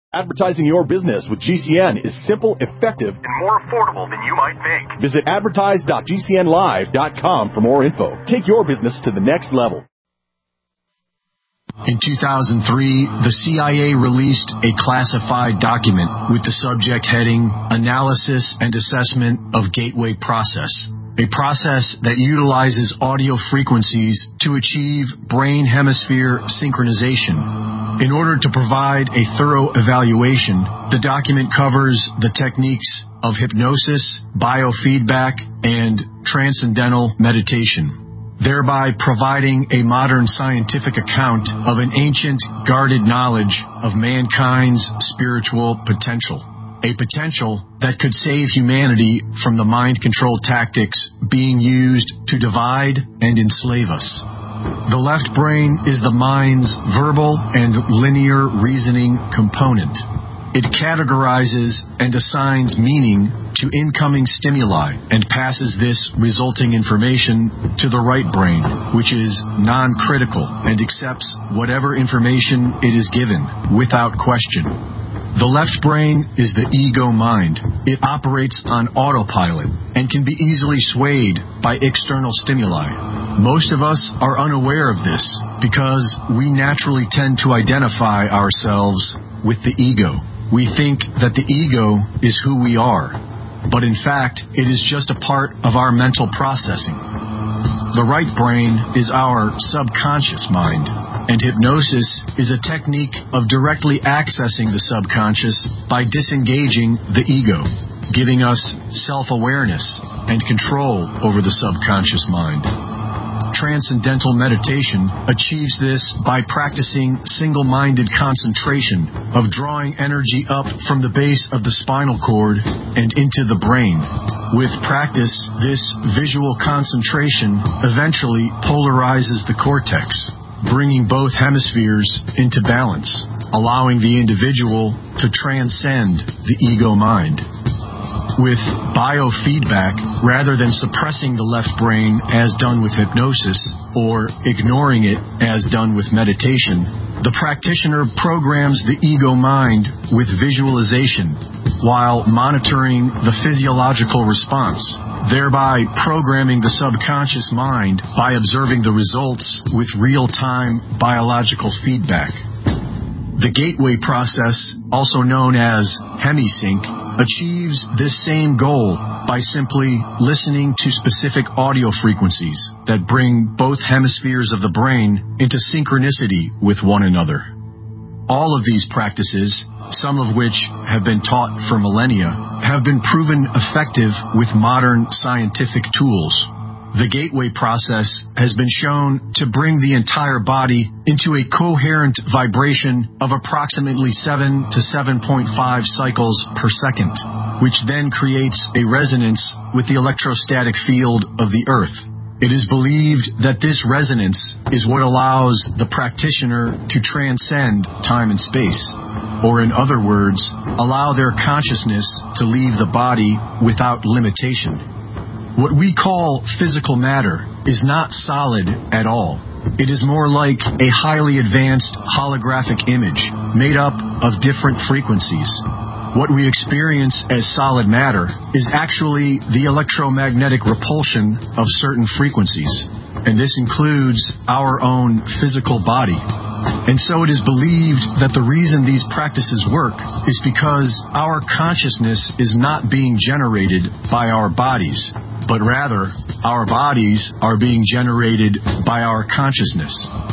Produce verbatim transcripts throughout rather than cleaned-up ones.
Advertising your business with G C N is simple, effective, and more affordable than you might think. Visit advertise dot g c n live dot com for more info. Take your business to the next level. In two thousand three, the C I A released a classified document with the subject heading Analysis and Assessment of Gateway Process, a process that utilizes audio frequencies to achieve brain hemisphere synchronization. In order to provide a thorough evaluation, the document covers the techniques of hypnosis, biofeedback, and transcendental meditation, thereby providing a modern scientific account of an ancient, guarded knowledge of mankind's spiritual potential. A potential that could save humanity from the mind control tactics being used to divide and enslave us. The left brain is the mind's verbal and linear reasoning component. It categorizes and assigns meaning to incoming stimuli and passes this resulting information to the right brain, which is non-critical and accepts whatever information it is given without question. The left brain is the ego mind. It operates on autopilot and can be easily swayed by external stimuli. Most of us are unaware of this because we naturally tend to identify ourselves with the ego. We think that the ego is who we are, but in fact, it is just a part of our mental processing. The right brain is our subconscious mind, and hypnosis is a technique of directly accessing the subconscious by disengaging the ego, giving us self-awareness and control over the subconscious mind. Transcendental meditation achieves this by practicing single-minded concentration of drawing energy up from the base of the spinal cord and into the brain. With practice, this visual concentration eventually polarizes the cortex, bringing both hemispheres into balance, allowing the individual to transcend the ego mind. With biofeedback, rather than suppressing the left brain as done with hypnosis or ignoring it as done with meditation, the practitioner programs the ego mind with visualization while monitoring the physiological response, thereby programming the subconscious mind by observing the results with real-time biological feedback. The gateway process, also known as hemisync, achieves this same goal by simply listening to specific audio frequencies that bring both hemispheres of the brain into synchronicity with one another. All of these practices, some of which have been taught for millennia, have been proven effective with modern scientific tools. The gateway process has been shown to bring the entire body into a coherent vibration of approximately seven to seven point five cycles per second, which then creates a resonance with the electrostatic field of the Earth. It is believed that this resonance is what allows the practitioner to transcend time and space, or in other words, allow their consciousness to leave the body without limitation. What we call physical matter is not solid at all. It is more like a highly advanced holographic image made up of different frequencies. What we experience as solid matter is actually the electromagnetic repulsion of certain frequencies, and this includes our own physical body. And so it is believed that the reason these practices work is because our consciousness is not being generated by our bodies, but rather our bodies are being generated by our consciousness.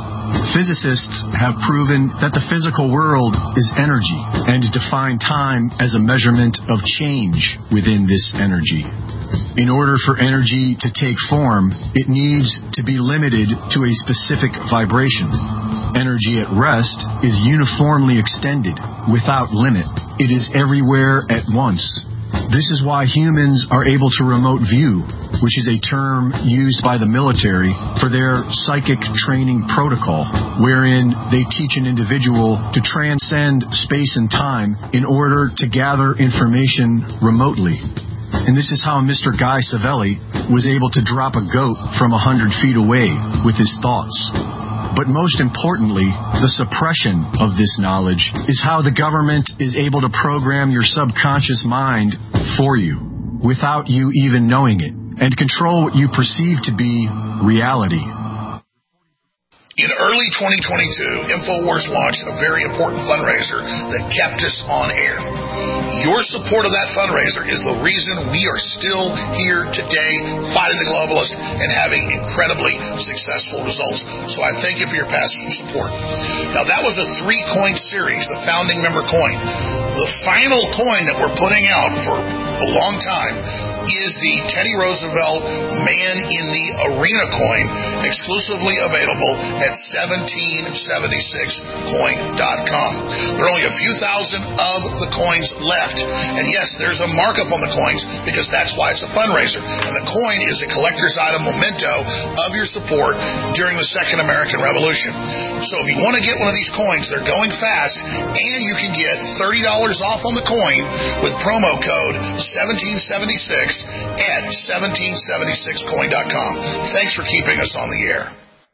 Physicists have proven that the physical world is energy and define time as a measurement of change within this energy. In order for energy to take form, it needs to be limited to a specific vibration. Energy at rest is uniformly extended without limit. It is everywhere at once. This is why humans are able to remote view, which is a term used by the military for their psychic training protocol, wherein they teach an individual to transcend space and time in order to gather information remotely. And this is how Mister Guy Savelli was able to drop a goat from a hundred feet away with his thoughts. But most importantly, the suppression of this knowledge is how the government is able to program your subconscious mind for you, without you even knowing it, and control what you perceive to be reality. In early twenty twenty-two, InfoWars launched a very important fundraiser that kept us on air. Your support of that fundraiser is the reason we are still here today fighting the globalists and having incredibly successful results. So I thank you for your past support. Now, that was a three-coin series, the founding member coin. The final coin that we're putting out for a long time is the Teddy Roosevelt Man in the Arena coin, exclusively available at seventeen seventy-six coin dot com. There are only a few thousand of the coins left, and yes, there's a markup on the coins because that's why it's a fundraiser. And the coin is a collector's item memento of your support during the Second American Revolution. So if you want to get one of these coins, they're going fast, and you can get thirty dollars off on the coin with promo code seventeen seventy-six at seventeen seventy-six coin dot com. Thanks for keeping us on the air.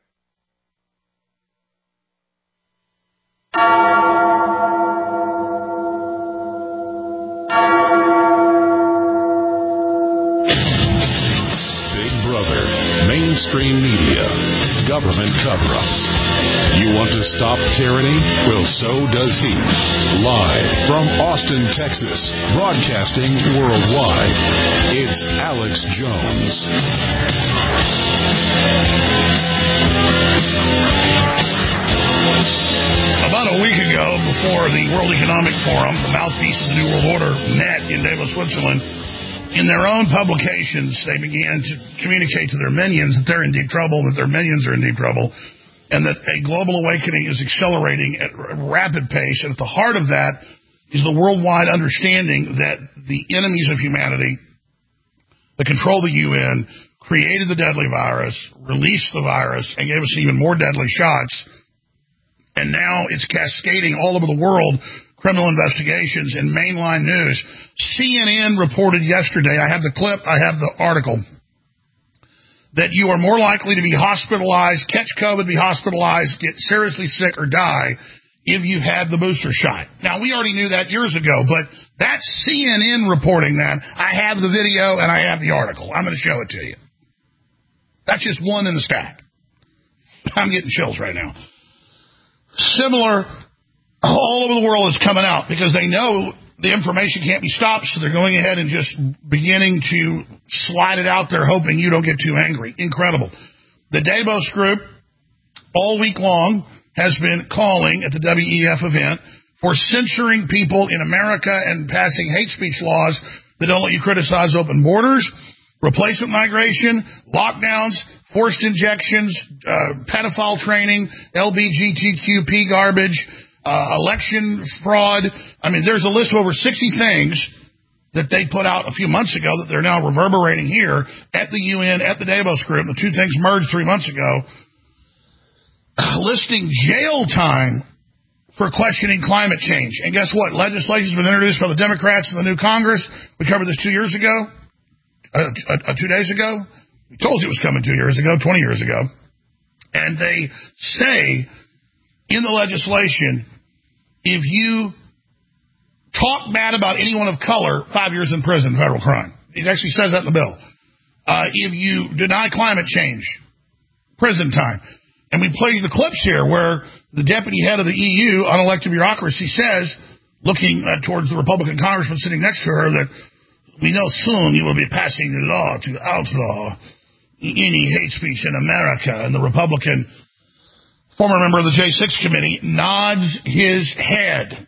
Big Brother, mainstream media, government cover-ups. You want to stop tyranny? Well, so does he. Live from Austin, Texas, broadcasting worldwide, it's Alex Jones. About a week ago, before the World Economic Forum, the mouthpieces of the New World Order met in Davos, Switzerland. In their own publications, they began to communicate to their minions that they're in deep trouble, that their minions are in deep trouble, and that a global awakening is accelerating at a rapid pace. And at the heart of that is the worldwide understanding that the enemies of humanity, that control the U N, created the deadly virus, released the virus, and gave us even more deadly shots. And now it's cascading all over the world, criminal investigations and mainline news. C N N reported yesterday, I have the clip, I have the article, that you are more likely to be hospitalized, catch COVID, be hospitalized, get seriously sick, or die if you've had the booster shot. Now, we already knew that years ago, but that's C N N reporting that. I have the video and I have the article. I'm going to show it to you. That's just one in the stack. I'm getting chills right now. Similar, all over the world is coming out because they know the information can't be stopped, so they're going ahead and just beginning to slide it out there, hoping you don't get too angry. Incredible. The Davos group, all week long, has been calling at the W E F event for censoring people in America and passing hate speech laws that don't let you criticize open borders, replacement migration, lockdowns, forced injections, uh, pedophile training, L G B T Q P garbage, uh, election fraud. I mean, there's a list of over sixty things that they put out a few months ago that they're now reverberating here at the U N, at the Davos group. The two things merged three months ago, listing jail time for questioning climate change. And guess what? Legislation has been introduced by the Democrats in the new Congress. We covered this two years ago, uh, uh, two days ago. We told you it was coming two years ago, twenty years ago. And they say in the legislation, if you talk bad about anyone of color, five years in prison, federal crime. It actually says that in the bill. Uh, if you deny climate change, prison time. And we played the clips here where the deputy head of the E U on elected bureaucracy says, looking uh, towards the Republican congressman sitting next to her, that we know soon you will be passing a law to outlaw any hate speech in America. And the Republican, former member of the J six committee, nods his head.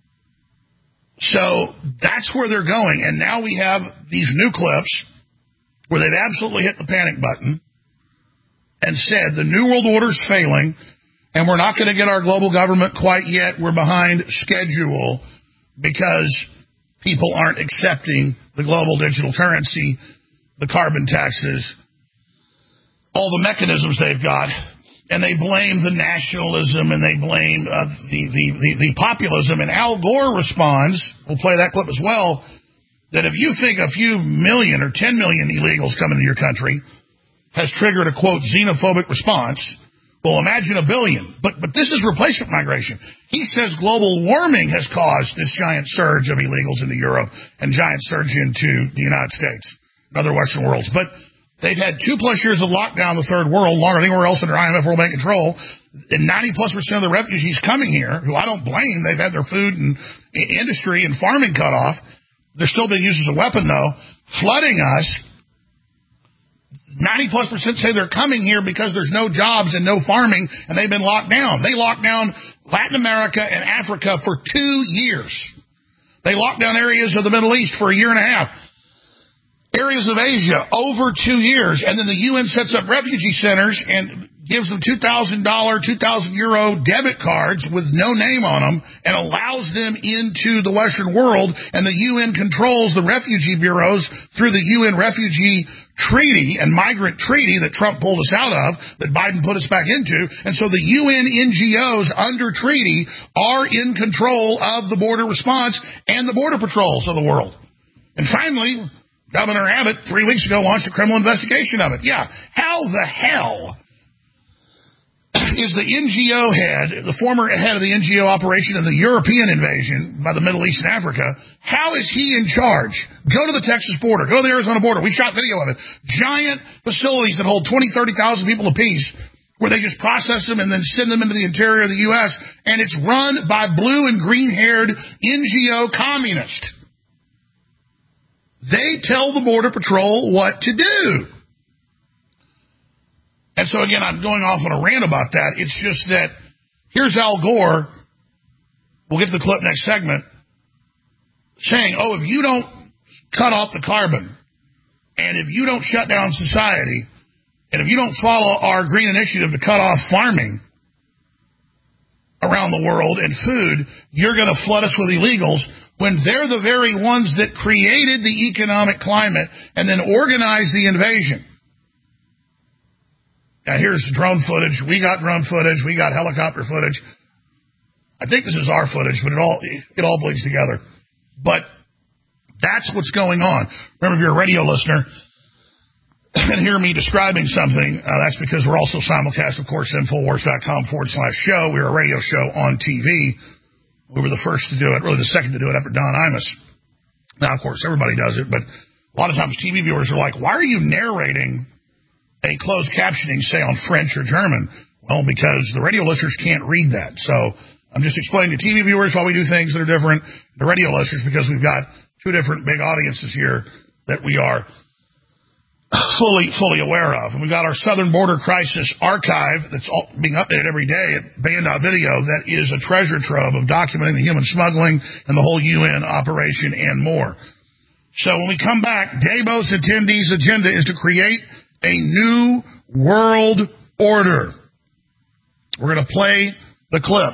So that's where they're going. And now we have these new clips where they've absolutely hit the panic button and said the New World Order's failing and we're not going to get our global government quite yet. We're behind schedule because people aren't accepting the global digital currency, the carbon taxes, all the mechanisms they've got, and they blame the nationalism and they blame uh, the, the, the, the populism. And Al Gore responds, we'll play that clip as well, that if you think a few million or ten million illegals coming to your country has triggered a, quote, xenophobic response, Well, imagine a billion. But but this is replacement migration. He says global warming has caused this giant surge of illegals into Europe and giant surge into the United States and other Western worlds. But they've had two plus years of lockdown in the third world, longer than anywhere else under I M F World Bank control. And ninety plus percent of the refugees coming here, who I don't blame, they've had their food and industry and farming cut off. They're still being used as a weapon, though, flooding us. ninety plus percent say they're coming here because there's no jobs and no farming, and they've been locked down. They locked down Latin America and Africa for two years. They locked down areas of the Middle East for a year and a half. Areas of Asia over two years. And then the U N sets up refugee centers and gives them two thousand dollars, two thousand euro debit cards with no name on them and allows them into the Western world. And the U N controls the refugee bureaus through the U N Refugee Treaty and Migrant Treaty that Trump pulled us out of, that Biden put us back into. And so the U N N G Os under treaty are in control of the border response and the border patrols of the world. And finally, Governor Abbott, three weeks ago, launched a criminal investigation of it. Yeah, how the hell is the N G O head, the former head of the N G O operation of the European invasion by the Middle East and Africa, how is he in charge? Go to the Texas border. Go to the Arizona border. We shot video of it. Giant facilities that hold twenty, thirty thousand people apiece, where they just process them and then send them into the interior of the U S, and it's run by blue and green-haired N G O communists. They tell the Border Patrol what to do. And so, again, I'm going off on a rant about that. It's just that here's Al Gore, we'll get to the clip next segment, saying, oh, if you don't cut off the carbon, and if you don't shut down society, and if you don't follow our green initiative to cut off farming around the world and food, you're going to flood us with illegals, when they're the very ones that created the economic climate and then organized the invasion. Now, here's drone footage. We got drone footage. We got helicopter footage. I think this is our footage, but it all it all bleeds together. But that's what's going on. Remember, if you're a radio listener and hear me describing something, uh, that's because we're also simulcast, of course, Infowars.com forward slash show. We're a radio show on T V. We were the first to do it, really the second to do it after Don Imus. Now, of course, everybody does it, but a lot of times T V viewers are like, why are you narrating a closed captioning, say, on French or German? Well, because the radio listeners can't read that. So I'm just explaining to T V viewers why we do things that are different. The radio listeners, because we've got two different big audiences here that we are fully, fully aware of. And we've got our Southern Border Crisis archive that's all being updated every day at Band Video that is a treasure trove of documenting the human smuggling and the whole U N operation and more. So when we come back, Dabo's attendees' agenda is to create a new world order. We're going to play the clip.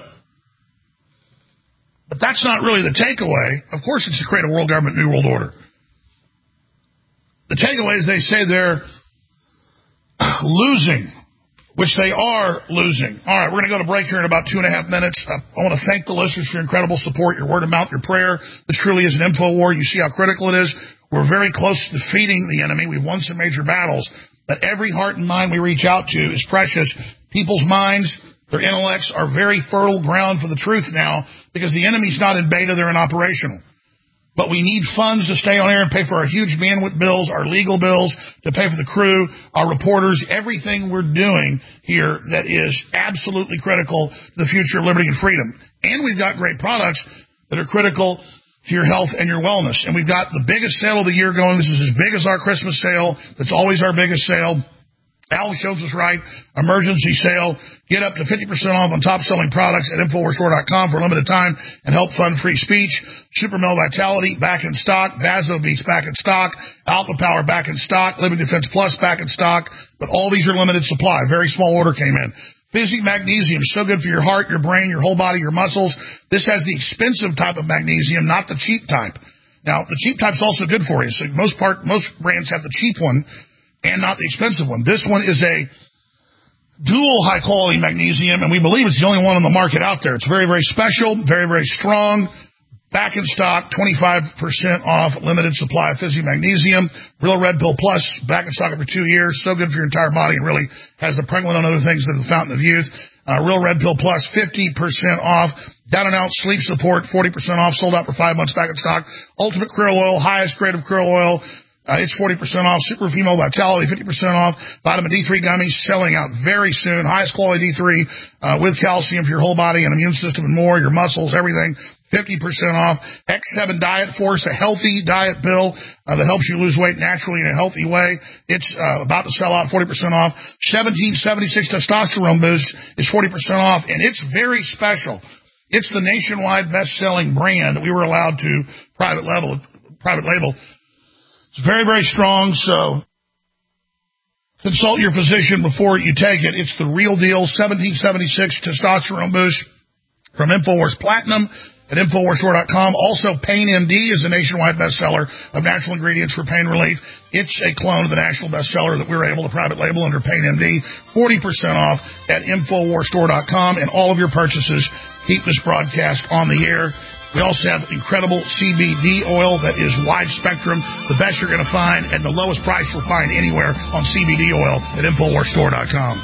But that's not really the takeaway. Of course it's to create a world government, new world order. The takeaway is they say they're losing, which they are losing. All right, we're going to go to break here in about two and a half minutes. I, I want to thank the listeners for your incredible support, your word of mouth, your prayer. This truly is an info war. You see how critical it is. We're very close to defeating the enemy. We've won some major battles, but every heart and mind we reach out to is precious. People's minds, their intellects are very fertile ground for the truth now because the enemy's not in beta, they're in operational. But we need funds to stay on air and pay for our huge bandwidth bills, our legal bills, to pay for the crew, our reporters, everything we're doing here that is absolutely critical to the future of liberty and freedom. And we've got great products that are critical to your health and your wellness. And we've got the biggest sale of the year going. This is as big as our Christmas sale. That's always our biggest sale. Al shows us right. Emergency sale. Get up to fifty percent off on top-selling products at Infowars Store dot com for a limited time and help fund free speech. Super Male Vitality back in stock. Vaso Beats back in stock. Alpha Power back in stock. Living Defense Plus back in stock. But all these are limited supply. Very small order came in. Physic Magnesium, so good for your heart, your brain, your whole body, your muscles. This has the expensive type of magnesium, not the cheap type. Now, the cheap type's also good for you. So most part, most brands have the cheap one and not the expensive one. This one is a dual high-quality magnesium, and we believe it's the only one on the market out there. It's very, very special, very, very strong, Back in stock, twenty-five percent off, limited supply of Fizzy Magnesium. Real Red Pill Plus, back in stock for two years. So good for your entire body and really has the pregnenolone and other things that are the fountain of youth. Uh, Real Red Pill Plus, fifty percent off. Down and Out Sleep Support, forty percent off. Sold out for five months, back in stock. Ultimate Krill Oil, highest grade of krill oil. Uh, it's forty percent off. Super Female Vitality, fifty percent off. Vitamin D three gummies selling out very soon. Highest quality D three uh, with calcium for your whole body and immune system and more, your muscles, everything. fifty percent off. X seven Diet Force, a healthy diet pill uh, that helps you lose weight naturally in a healthy way. It's uh, about to sell out, forty percent off. seventeen seventy-six Testosterone Boost is forty percent off, and it's very special. It's the nationwide best-selling brand that we were allowed to private label. Private label. It's very, very strong, so consult your physician before you take it. It's the real deal. seventeen seventy-six Testosterone Boost from InfoWars Platinum at Infowars Store dot com. Also, Pain M D is a nationwide bestseller of natural ingredients for pain relief. It's a clone of the national bestseller that we were able to private label under Pain M D. forty percent off at Infowars Store dot com, and all of your purchases keep this broadcast on the air. We also have incredible C B D oil that is wide spectrum, the best you're going to find, and the lowest price you'll find anywhere on C B D oil at Infowars Store dot com.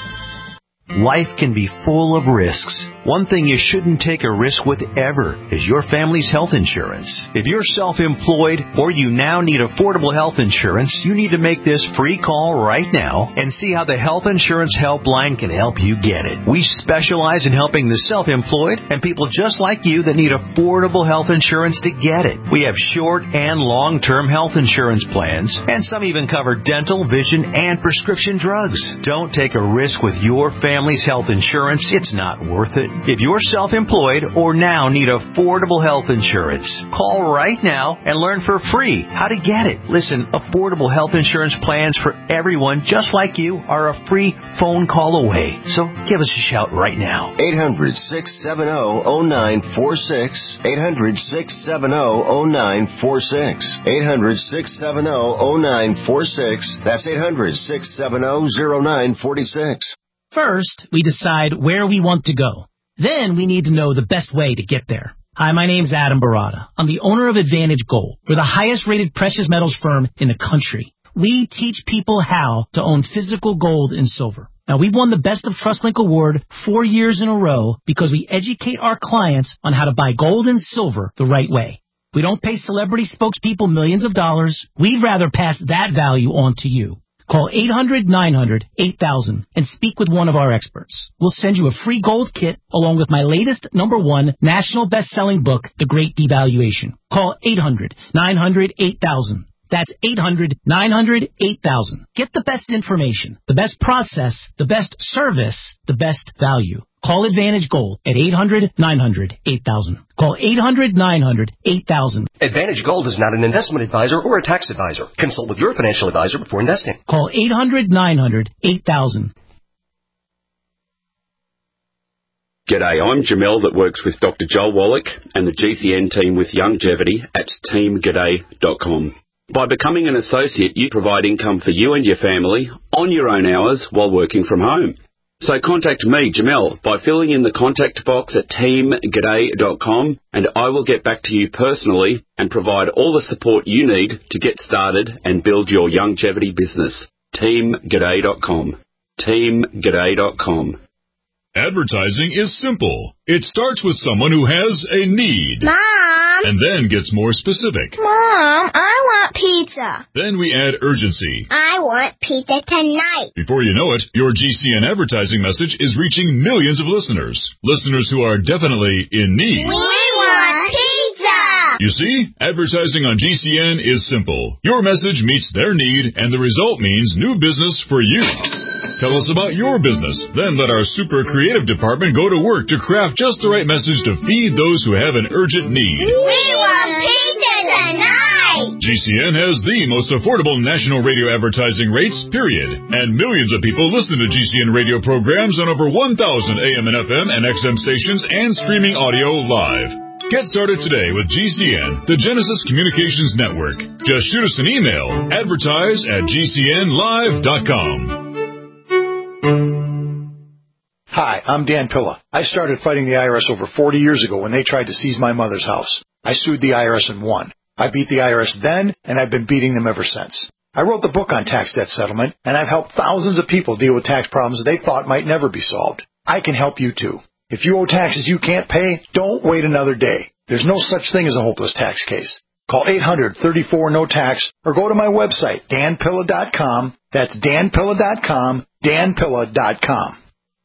Life can be full of risks. One thing you shouldn't take a risk with ever is your family's health insurance. If you're self-employed or you now need affordable health insurance, you need to make this free call right now and see how the Health Insurance Helpline can help you get it. We specialize in helping the self-employed and people just like you that need affordable health insurance to get it. We have short and long-term health insurance plans, and some even cover dental, vision, and prescription drugs. Don't take a risk with your family's health insurance. It's not worth it. If you're self-employed or now need affordable health insurance, call right now and learn for free how to get it. Listen, affordable health insurance plans for everyone just like you are a free phone call away. So give us a shout right now. eight hundred, six seven zero, zero nine four six. eight hundred, six seven zero, zero nine four six. eight hundred, six seven zero, zero nine four six. That's eight hundred, six seven zero, zero nine four six. First, we decide where we want to go. Then we need to know the best way to get there. Hi, my name's Adam Barada. I'm the owner of Advantage Gold. We're the highest-rated precious metals firm in the country. We teach people how to own physical gold and silver. Now, we've won the Best of TrustLink Award four years in a row because we educate our clients on how to buy gold and silver the right way. We don't pay celebrity spokespeople millions of dollars. We'd rather pass that value on to you. Call eight hundred, nine hundred, eight thousand and speak with one of our experts. We'll send you a free gold kit along with my latest number one national best-selling book, The Great Devaluation. Call eight hundred, nine hundred, eight thousand. That's eight hundred, nine hundred, eight thousand. Get the best information, the best process, the best service, the best value. Call Advantage Gold at eight hundred, nine hundred, eight thousand. Call eight hundred, nine hundred, eight thousand. Advantage Gold is not an investment advisor or a tax advisor. Consult with your financial advisor before investing. Call eight hundred, nine hundred, eight thousand. G'day, I'm Jamel that works with Doctor Joel Wallach and the G C N team with Longevity at team g'day dot com. By becoming an associate, you provide income for you and your family on your own hours while working from home. So contact me, Jamel, by filling in the contact box at team g'day dot com, and I will get back to you personally and provide all the support you need to get started and build your longevity business. team g'day dot com. team g'day dot com. Advertising is simple. It starts with someone who has a need. Mom! And then gets more specific. Mom, I want pizza. Then we add urgency. I want pizza tonight. Before you know it, your G C N advertising message is reaching millions of listeners. Listeners who are definitely in need. We want pizza! You see, advertising on G C N is simple. Your message meets their need, and the result means new business for you. Tell us about your business. Then let our super creative department go to work to craft just the right message to feed those who have an urgent need. We want pizza tonight! G C N has the most affordable national radio advertising rates, period. And millions of people listen to G C N radio programs on over one thousand A M and F M and X M stations and streaming audio live. Get started today with G C N, the Genesis Communications Network. Just shoot us an email, advertise at g c n live dot com. Hi, I'm Dan Pilla. I started fighting the I R S over forty years ago when they tried to seize my mother's house. I sued the I R S and won. I beat the I R S then, and I've been beating them ever since. I wrote the book on tax debt settlement, and I've helped thousands of people deal with tax problems they thought might never be solved. I can help you too. If you owe taxes you can't pay, don't wait another day. There's no such thing as a hopeless tax case. Call eight hundred, thirty-four, no tax or go to my website, dan pilla dot com. That's dan pilla dot com, dan pilla dot com.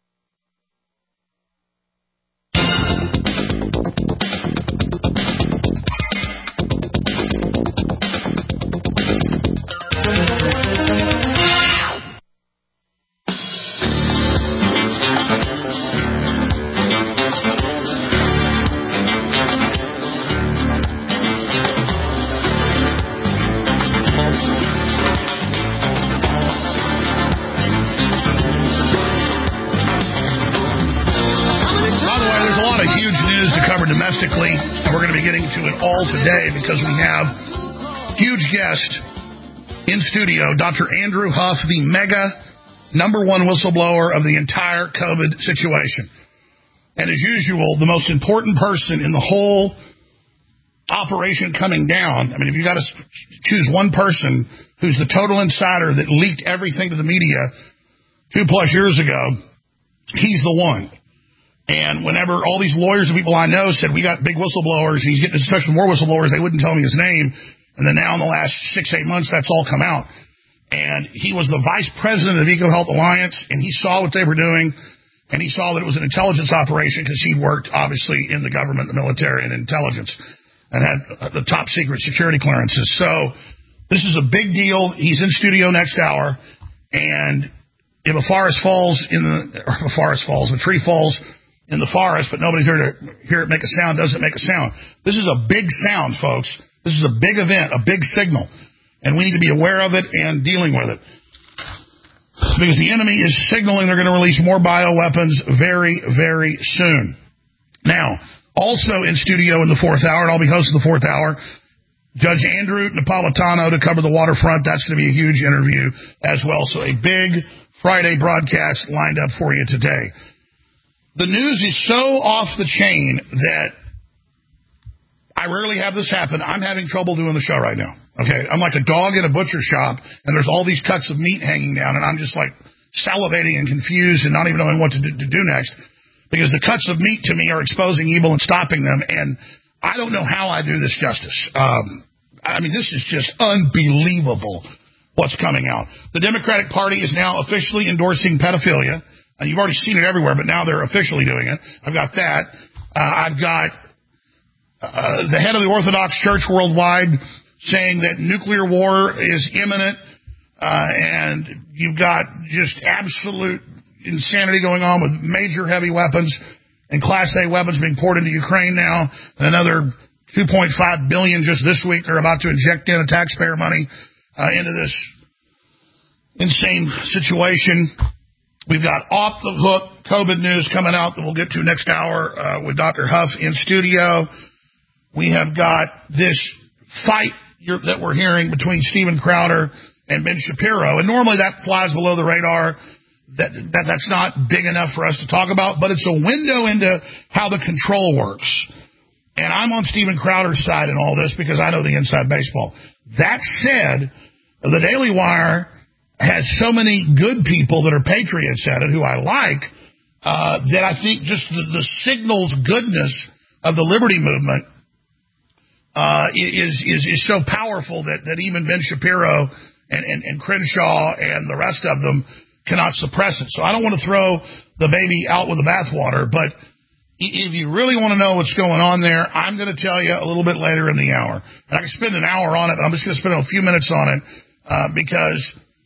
Domestically, and we're going to be getting to it all today because we have huge guest in studio, Doctor Andrew Huff, the mega number one whistleblower of the entire COVID situation. And as usual, the most important person in the whole operation coming down. I mean, if you got to choose one person who's the total insider that leaked everything to the media two plus years ago, he's the one. And whenever all these lawyers and people I know said, we got big whistleblowers, and he's getting in touch with more whistleblowers, they wouldn't tell me his name. And then now in the last six, eight months, that's all come out. And he was the vice president of EcoHealth Alliance, and he saw what they were doing, and he saw that it was an intelligence operation because he worked, obviously, in the government, the military, and intelligence, and had the top secret security clearances. So this is a big deal. He's in studio next hour, and if a forest falls in the, or a forest falls, a tree falls in the forest, but nobody's here to hear it make a sound, doesn't make a sound. This is a big sound, folks. This is a big event, a big signal, and we need to be aware of it and dealing with it. Because the enemy is signaling they're going to release more bioweapons very, very soon. Now, also in studio in the fourth hour, and I'll be hosting the fourth hour, Judge Andrew Napolitano to cover the waterfront. That's going to be a huge interview as well. So a big Friday broadcast lined up for you today. The news is so off the chain that I rarely have this happen. I'm having trouble doing the show right now. Okay, I'm like a dog in a butcher shop, and there's all these cuts of meat hanging down, and I'm just like salivating and confused and not even knowing what to do, to do next, because the cuts of meat to me are exposing evil and stopping them, and I don't know how I do this justice. Um, I mean, this is just unbelievable what's coming out. The Democratic Party is now officially endorsing pedophilia. And you've already seen it everywhere, but now they're officially doing it. I've got that. Uh, I've got uh, the head of the Orthodox Church worldwide saying that nuclear war is imminent. Uh, and you've got just absolute insanity going on with major heavy weapons and Class A weapons being poured into Ukraine now. And another two point five billion dollars just this week. They're about to inject in the taxpayer money uh, into this insane situation. We've got off the hook COVID news coming out that we'll get to next hour uh, with Doctor Huff in studio. We have got this fight that we're hearing between Steven Crowder and Ben Shapiro. And normally that flies below the radar. That, that That's not big enough for us to talk about, but it's a window into how the control works. And I'm on Steven Crowder's side in all this because I know the inside baseball. That said, the Daily Wire has so many good people that are patriots at it, who I like, uh, that I think just the, the signals goodness of the liberty movement uh, is, is is so powerful that, that even Ben Shapiro and, and, and Crenshaw and the rest of them cannot suppress it. So I don't want to throw the baby out with the bathwater, but if you really want to know what's going on there, I'm going to tell you a little bit later in the hour. And I can spend an hour on it, but I'm just going to spend a few minutes on it uh, because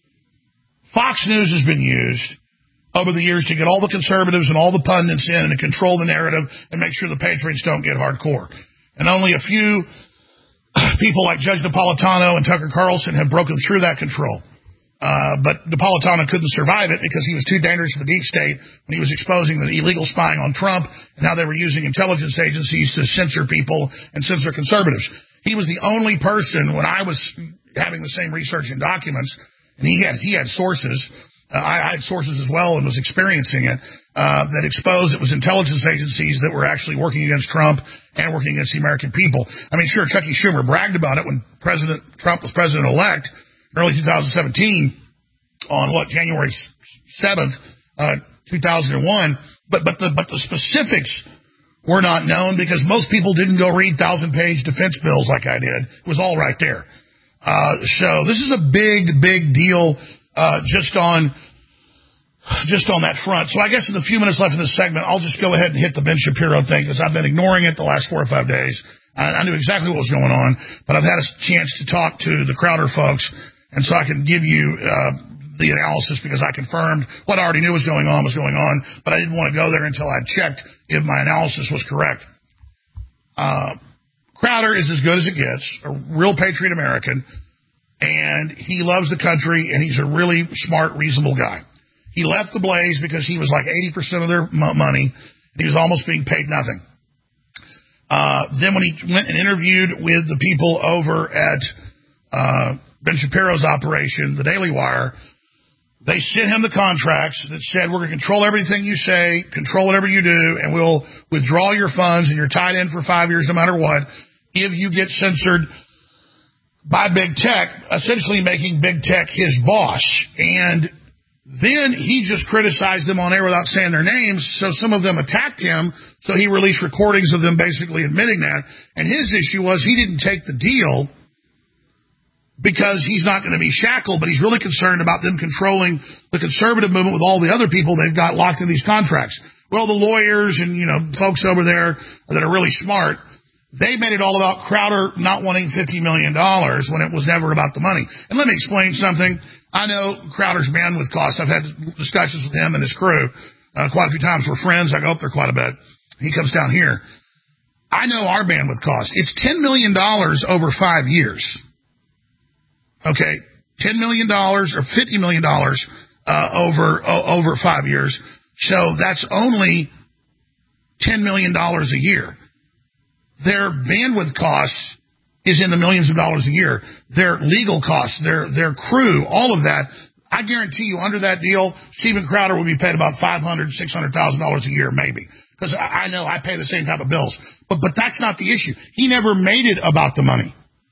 Fox News has been used over the years to get all the conservatives and all the pundits in and to control the narrative and make sure the patriots don't get hardcore. And only a few people like Judge Napolitano and Tucker Carlson have broken through that control. Uh, but Napolitano couldn't survive it because he was too dangerous to the deep state when he was exposing the illegal spying on Trump, and now they were using intelligence agencies to censor people and censor conservatives. He was the only person, when I was having the same research and documents, and he had he had sources, uh, I, I had sources as well and was experiencing it, uh, that exposed it was intelligence agencies that were actually working against Trump and working against the American people. I mean, sure, Chucky Schumer bragged about it when President Trump was president-elect in early two thousand seventeen on, what, January seventh, uh, two thousand one. But, but, the, but the specifics were not known because most people didn't go read thousand-page defense bills like I did. It was all right there. Uh, so this is a big, big deal uh, just on just on that front. So I guess in the few minutes left in this segment, I'll just go ahead and hit the Ben Shapiro thing because I've been ignoring it the last four or five days. I, I knew exactly what was going on, but I've had a chance to talk to the Crowder folks, and so I can give you uh, the analysis because I confirmed what I already knew was going on was going on, but I didn't want to go there until I'd checked if my analysis was correct. Uh, Crowder is as good as it gets, a real patriot American, and he loves the country, and he's a really smart, reasonable guy. He left the Blaze because he was like eighty percent of their m- money, and he was almost being paid nothing. Uh, then when he went and interviewed with the people over at uh, Ben Shapiro's operation, the Daily Wire, they sent him the contracts that said, we're going to control everything you say, control whatever you do, and we'll withdraw your funds, and you're tied in for five years no matter what, if you get censored by Big Tech, essentially making Big Tech his boss. And then he just criticized them on air without saying their names, so some of them attacked him, so he released recordings of them basically admitting that. And his issue was he didn't take the deal because he's not going to be shackled, but he's really concerned about them controlling the conservative movement with all the other people they've got locked in these contracts. Well, the lawyers and, you know, folks over there that are really smart, they made it all about Crowder not wanting fifty million dollars when it was never about the money. And let me explain something. I know Crowder's bandwidth costs. I've had discussions with him and his crew uh, quite a few times. We're friends. I go up there quite a bit. He comes down here. I know our bandwidth cost. It's ten million dollars over five years. Okay, ten million dollars or fifty million dollars uh, over uh, over five years. So that's only ten million dollars a year. Their bandwidth costs is in the millions of dollars a year. Their legal costs, their their crew, all of that, I guarantee you under that deal, Steven Crowder would be paid about five hundred thousand dollars, six hundred thousand dollars a year maybe. Because I, I know I pay the same type of bills. But but that's not the issue. He never made it about the money.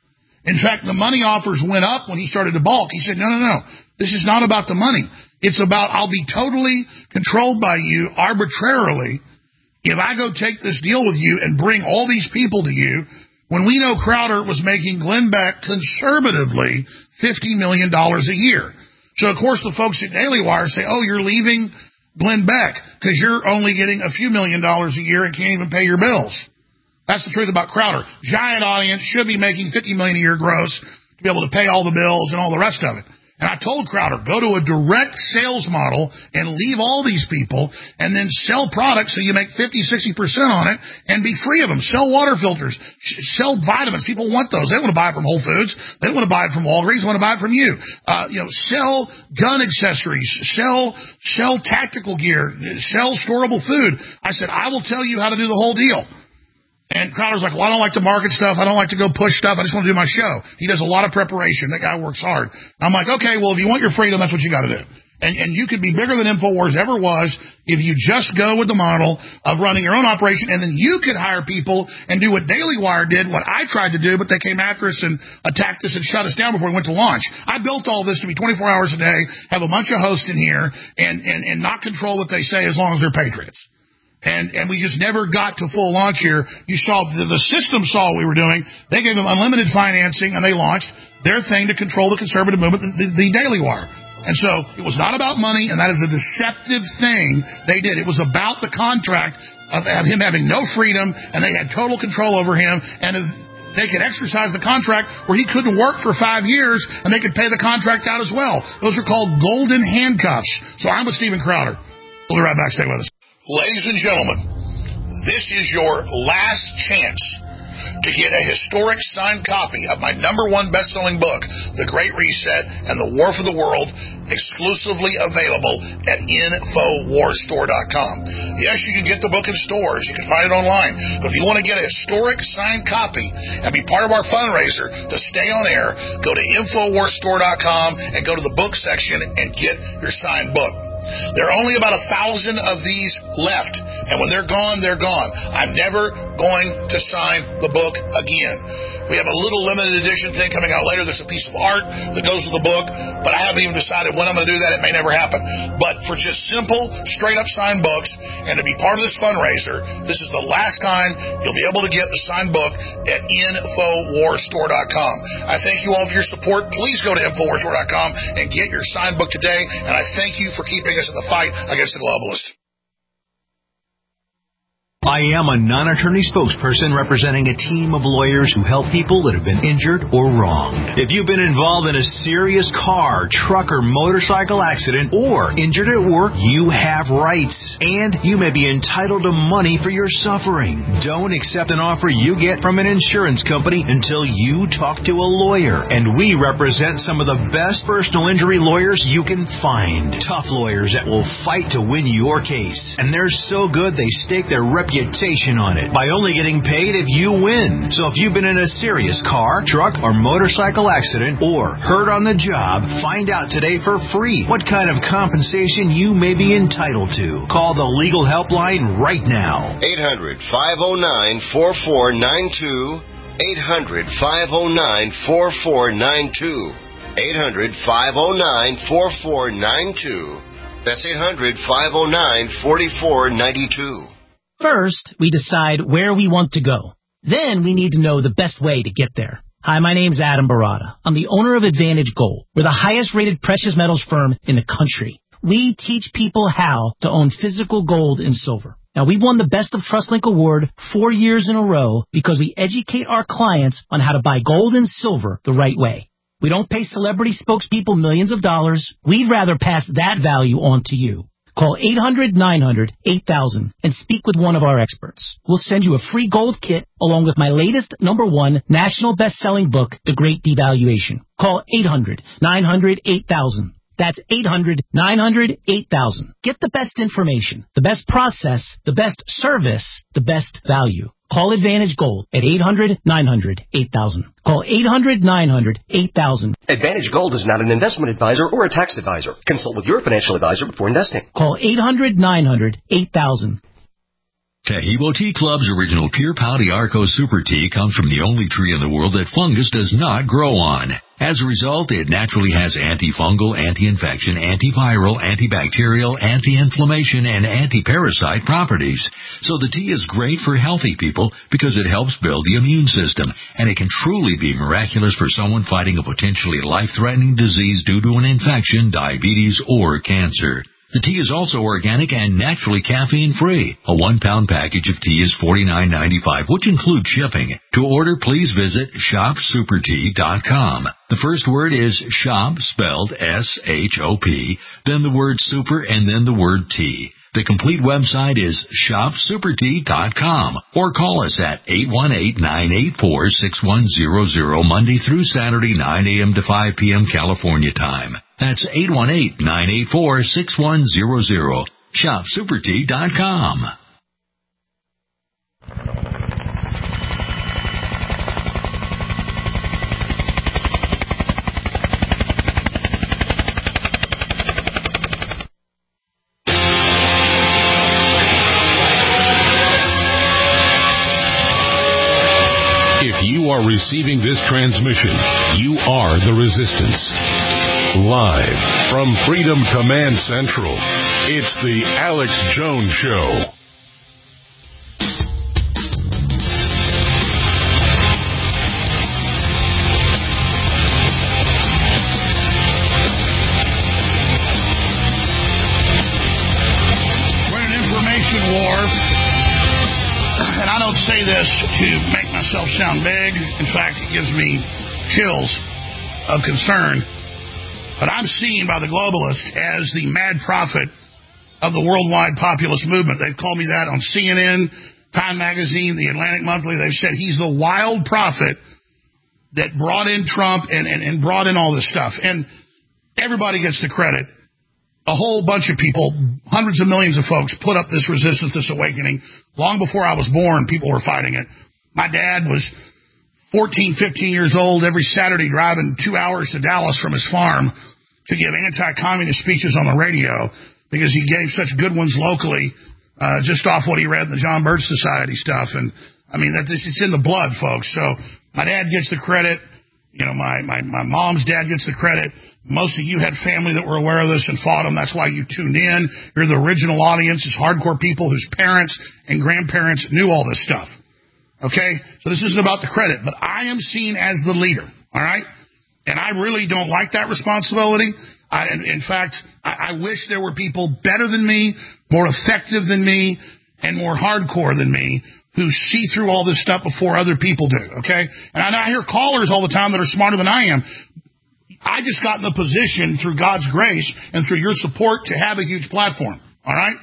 In fact, the money offers went up when he started to balk. He said, no, no, no, this is not about the money. It's about I'll be totally controlled by you arbitrarily if I go take this deal with you and bring all these people to you when we know Crowder was making Glenn Beck conservatively fifty million dollars a year. So, of course, the folks at Daily Wire say, oh, you're leaving Glenn Beck because you're only getting a few million dollars a year and can't even pay your bills. That's the truth about Crowder. Giant audience, should be making fifty million dollars a year gross to be able to pay all the bills and all the rest of it. And I told Crowder, go to a direct sales model and leave all these people and then sell products so you make fifty, sixty percent on it and be free of them. Sell water filters. Sell vitamins. People want those. They don't want to buy it from Whole Foods. They don't want to buy it from Walgreens. They want to buy it from you. Uh, you know, sell gun accessories. Sell, sell tactical gear. Sell storable food. I said, I will tell you how to do the whole deal. And Crowder's like, well, I don't like to market stuff. I don't like to go push stuff. I just want to do my show. He does a lot of preparation. That guy works hard. I'm like, okay, well, if you want your freedom, that's what you got to do. And, and you could be bigger than InfoWars ever was if you just go with the model of running your own operation, and then you could hire people and do what Daily Wire did, what I tried to do, but they came after us and attacked us and shut us down before we went to launch. I built all this to be twenty-four hours a day, have a bunch of hosts in here, and, and, and not control what they say as long as they're patriots. And, and we just never got to full launch here. You saw, the, the system saw what we were doing. They gave them unlimited financing, and they launched their thing to control the conservative movement, the, the, the Daily Wire. And so it was not about money, and that is a deceptive thing they did. It was about the contract of, of him having no freedom, and they had total control over him, and if they could exercise the contract where he couldn't work for five years, and they could pay the contract out as well. Those are called golden handcuffs. So I'm with Steven Crowder. We'll be right back. Stay with us. Ladies and gentlemen, this is your last chance to get a historic signed copy of my number one best-selling book, The Great Reset and the War for the World, exclusively available at infowar store dot com. Yes, you can get the book in stores. You can find it online. But if you want to get a historic signed copy and be part of our fundraiser to stay on air, go to infowar store dot com and go to the book section and get your signed book. There are only about a thousand of these left, and when they're gone, they're gone. I'm never going to sign the book again. We have a little limited edition thing coming out later. There's a piece of art that goes with the book, but I haven't even decided when I'm going to do that. It may never happen. But for just simple, straight-up signed books, and to be part of this fundraiser, this is the last time you'll be able to get the signed book at infowar store dot com. I thank you all for your support. Please go to infowar store dot com and get your signed book today, and I thank you for keeping us in the fight against the globalists. I am a non-attorney spokesperson representing a team of lawyers who help people that have been injured or wronged. If you've been involved in a serious car, truck, or motorcycle accident or injured at work, you have rights, and you may be entitled to money for your suffering. Don't accept an offer you get from an insurance company until you talk to a lawyer, and we represent some of the best personal injury lawyers you can find. Tough lawyers that will fight to win your case, and they're so good they stake their reputation on it by only getting paid if you win. So if you've been in a serious car, truck, or motorcycle accident or hurt on the job, find out today for free what kind of compensation you may be entitled to. Call the legal helpline right now. eight hundred, five oh nine, four four nine two. eight hundred, five oh nine, four four nine two. eight hundred, five oh nine, four four nine two. That's eight hundred, five oh nine, four four nine two. First, we decide where we want to go. Then we need to know the best way to get there. Hi, my name's Adam Barada. I'm the owner of Advantage Gold. We're the highest-rated precious metals firm in the country. We teach people how to own physical gold and silver. Now, we've won the Best of TrustLink Award four years in a row because we educate our clients on how to buy gold and silver the right way. We don't pay celebrity spokespeople millions of dollars. We'd rather pass that value on to you. Call eight hundred, nine hundred, eight thousand and speak with one of our experts. We'll send you a free gold kit along with my latest number one national best-selling book, The Great Devaluation. Call eight hundred, nine hundred, eight thousand. That's eight hundred, nine hundred, eight thousand. Get the best information, the best process, the best service, the best value. Call Advantage Gold at eight hundred, nine hundred, eight thousand. Call eight hundred, nine hundred, eight thousand. Advantage Gold is not an investment advisor or a tax advisor. Consult with your financial advisor before investing. Call eight hundred, nine hundred, eight thousand. Taheebo Tea Club's original Pure Pau D'Arco Super Tea comes from the only tree in the world that fungus does not grow on. As a result, it naturally has antifungal, anti-infection, antiviral, antibacterial, anti-inflammation, and anti-parasite properties. So the tea is great for healthy people because it helps build the immune system, and it can truly be miraculous for someone fighting a potentially life-threatening disease due to an infection, diabetes, or cancer. The tea is also organic and naturally caffeine-free. A one-pound package of tea is forty-nine ninety-five, which includes shipping. To order, please visit shop super tea dot com. The first word is shop, spelled S H O P, then the word super, and then the word tea. The complete website is shop super tea dot com, or call us at eight one eight, nine eight four, six one zero zero Monday through Saturday, nine a.m. to five p.m. California time. That's eight one eight, nine eight four, six one zero zero. shop super tea dot com. If you are receiving this transmission, you are the resistance. Live from Freedom Command Central, it's the Alex Jones Show. We're in an information war, and I don't say this to make myself sound big. In fact, it gives me chills of concern. But I'm seen by the globalists as the mad prophet of the worldwide populist movement. They've called me that on C N N. Time Magazine, the Atlantic Monthly, they've said he's the wild prophet that brought in Trump and, and, and brought in all this stuff. And everybody gets the credit. A whole bunch of people, hundreds of millions of folks, put up this resistance, this awakening. Long before I was born, people were fighting it. My dad was fourteen, fifteen years old, every Saturday driving two hours to Dallas from his farm to give anti-communist speeches on the radio because he gave such good ones locally uh, just off what he read in the John Birch Society stuff. And, I mean, that, it's in the blood, folks. So my dad gets the credit. You know, my, my, my mom's dad gets the credit. Most of you had family that were aware of this and fought them. That's why you tuned in. You're the original audience. It's hardcore people whose parents and grandparents knew all this stuff. Okay? So this isn't about the credit, but I am seen as the leader. All right? And I really don't like that responsibility. I, in, in fact, I, I wish there were people better than me, more effective than me, and more hardcore than me who see through all this stuff before other people do. Okay? And I, I hear callers all the time that are smarter than I am. I just got in the position through God's grace and through your support to have a huge platform. All right?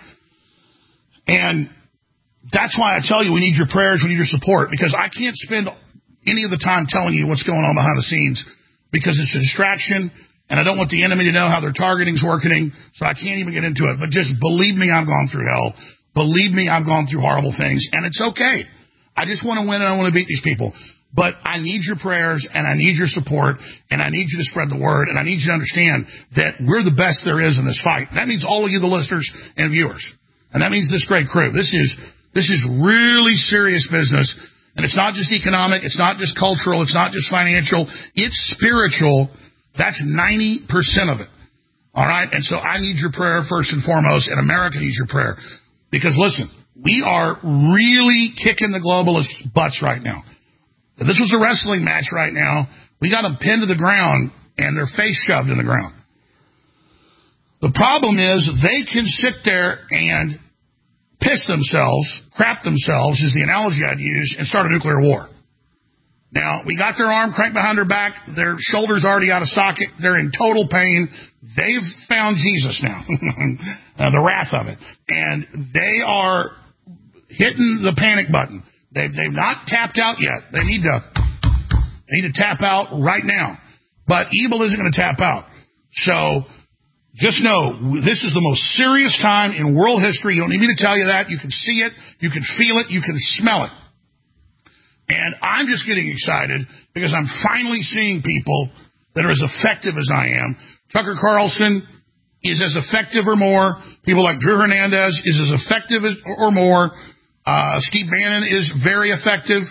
And that's why I tell you we need your prayers, we need your support, because I can't spend any of the time telling you what's going on behind the scenes because it's a distraction, and I don't want the enemy to know how their targeting's working, so I can't even get into it. But just believe me, I've gone through hell. Believe me, I've gone through horrible things, and it's okay. I just want to win and I want to beat these people. But I need your prayers, and I need your support, and I need you to spread the word, and I need you to understand that we're the best there is in this fight. That means all of you, the listeners and viewers. And that means this great crew. This is this is really serious business, and it's not just economic, it's not just cultural, it's not just financial, it's spiritual. That's ninety percent of it. All right? And so I need your prayer first and foremost, and America needs your prayer. Because, listen, we are really kicking the globalists' butts right now. If this was a wrestling match right now, we got them pinned to the ground and their face shoved in the ground. The problem is they can sit there and piss themselves, crap themselves is the analogy I'd use, and start a nuclear war. Now, we got their arm cranked behind their back. Their shoulder's already out of socket. They're in total pain. They've found Jesus now, uh, the wrath of it. And they are hitting the panic button. They've, they've not tapped out yet. They need to they need to tap out right now. But evil isn't going to tap out. So just know, this is the most serious time in world history. You don't need me to tell you that. You can see it. You can feel it. You can smell it. And I'm just getting excited because I'm finally seeing people that are as effective as I am. Tucker Carlson is as effective or more. People like Drew Hernandez is as effective as, or more. Uh, Steve Bannon is very effective.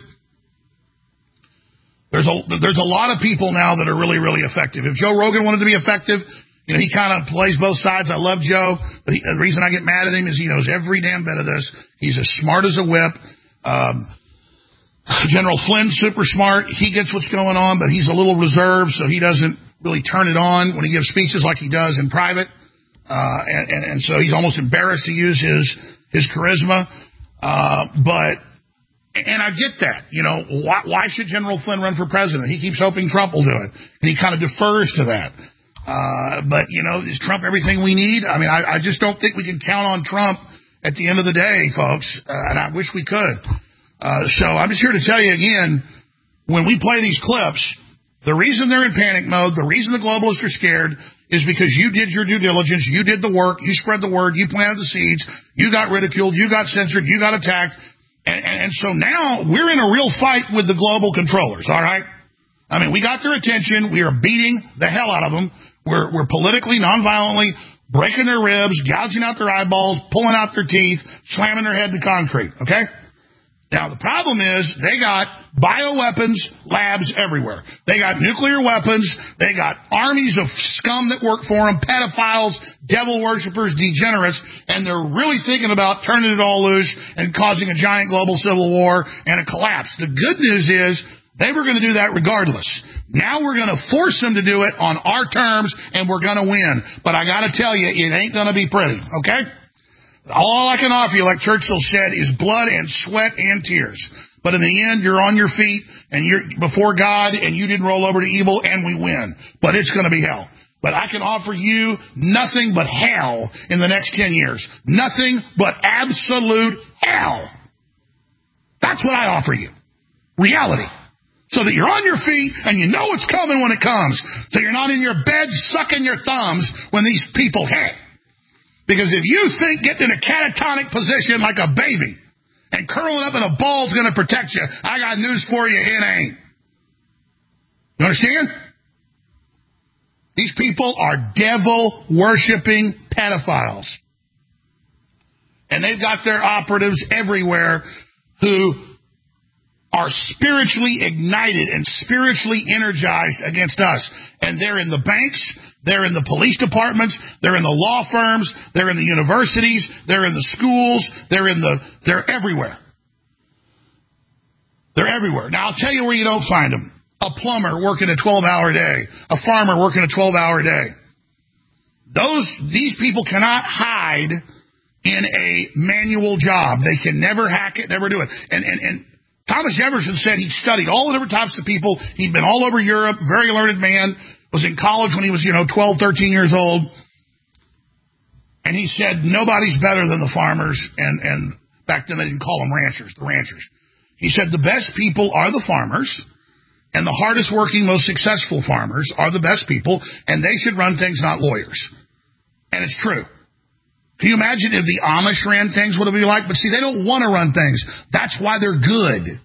There's a there's a lot of people now that are really, really effective. If Joe Rogan wanted to be effective, you know, he kind of plays both sides. I love Joe, but he, the reason I get mad at him is he knows every damn bit of this. He's as smart as a whip. Um, General Flynn's super smart. He gets what's going on, but he's a little reserved, so he doesn't really turn it on when he gives speeches like he does in private. Uh, and, and, and so he's almost embarrassed to use his his charisma. Uh, but, and I get that, you know, why, why should General Flynn run for president? He keeps hoping Trump will do it, and he kind of defers to that. Uh, but, you know, is Trump everything we need? I mean, I, I just don't think we can count on Trump at the end of the day, folks, uh, and I wish we could. Uh, so I'm just here to tell you again, when we play these clips, the reason they're in panic mode, the reason the globalists are scared is because you did your due diligence, you did the work, you spread the word, you planted the seeds, you got ridiculed, you got censored, you got attacked, and, and, and so now we're in a real fight with the global controllers, all right? I mean, we got their attention, we are beating the hell out of them, we're, we're politically, nonviolently breaking their ribs, gouging out their eyeballs, pulling out their teeth, slamming their head to concrete, okay? Now, the problem is they got bioweapons labs everywhere. They got nuclear weapons. They got armies of scum that work for them, pedophiles, devil worshippers, degenerates, and they're really thinking about turning it all loose and causing a giant global civil war and a collapse. The good news is they were going to do that regardless. Now we're going to force them to do it on our terms, and we're going to win. But I got to tell you, it ain't going to be pretty, okay? All I can offer you, like Churchill said, is blood and sweat and tears. But in the end, you're on your feet and you're before God, and you didn't roll over to evil, and we win. But it's going to be hell. But I can offer you nothing but hell in the next ten years. Nothing but absolute hell. That's what I offer you. Reality. So that you're on your feet and you know it's coming when it comes. So you're not in your bed sucking your thumbs when these people hit. Because if you think getting in a catatonic position like a baby and curling up in a ball is going to protect you, I got news for you, it ain't. You understand? These people are devil-worshipping pedophiles. And they've got their operatives everywhere who are spiritually ignited and spiritually energized against us. And they're in the banks, they're in the police departments, they're in the law firms, they're in the universities, they're in the schools, they're in the, they're everywhere. They're everywhere. Now, I'll tell you where you don't find them. A plumber working a twelve-hour day, a farmer working a twelve-hour day. Those, these people cannot hide in a manual job. They can never hack it, never do it. And, and, and Thomas Jefferson said he studied all the different types of people. He'd been all over Europe, very learned man, was in college when he was, you know, twelve, thirteen years old. And he said nobody's better than the farmers, and, and back then they didn't call them ranchers, the ranchers. He said the best people are the farmers, and the hardest working, most successful farmers are the best people, and they should run things, not lawyers. And it's true. Can you imagine if the Amish ran things, what it would be like? But see, they don't want to run things. That's why they're good.